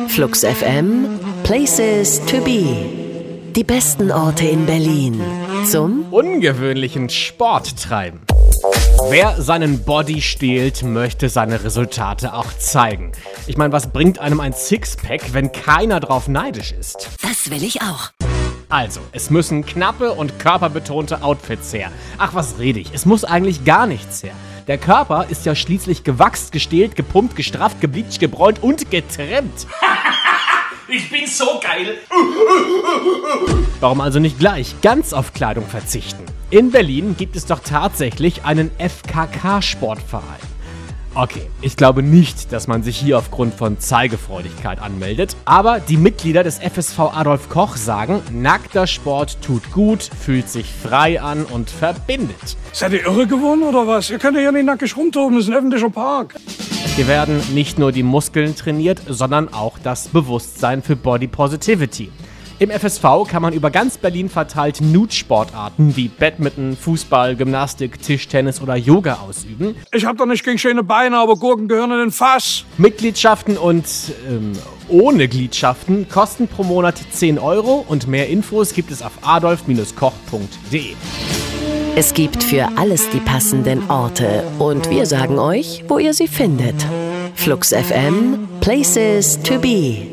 Flux FM, Places to be. Die besten Orte in Berlin zum ungewöhnlichen Sport treiben. Wer seinen Body stählt, möchte seine Resultate auch zeigen. Ich meine, was bringt einem ein Sixpack, wenn keiner drauf neidisch ist? Das will ich auch. Also, es müssen knappe und körperbetonte Outfits her. Ach, was rede ich? Es muss eigentlich gar nichts her. Der Körper ist ja schließlich gewachst, gestählt, gepumpt, gestrafft, gebleicht, gebräunt und getrimmt. Ich bin so geil. Warum also nicht gleich ganz auf Kleidung verzichten? In Berlin gibt es doch tatsächlich einen FKK-Sportverein. Okay, ich glaube nicht, dass man sich hier aufgrund von Zeigefreudigkeit anmeldet, aber die Mitglieder des FSV Adolf Koch sagen, nackter Sport tut gut, fühlt sich frei an und verbindet. Seid ihr irre geworden oder was? Ihr könnt ja nicht nackig rumtoben, das ist ein öffentlicher Park. Hier werden nicht nur die Muskeln trainiert, sondern auch das Bewusstsein für Body Positivity. Im FSV kann man über ganz Berlin verteilt Nude-Sportarten wie Badminton, Fußball, Gymnastik, Tischtennis oder Yoga ausüben. Ich hab doch nicht gegen schöne Beine, aber Gurken gehören in den Fass. Mitgliedschaften und ohne Gliedschaften kosten pro Monat 10 € und mehr Infos gibt es auf adolf-koch.de. Es gibt für alles die passenden Orte und wir sagen euch, wo ihr sie findet. Flux FM, Places to be.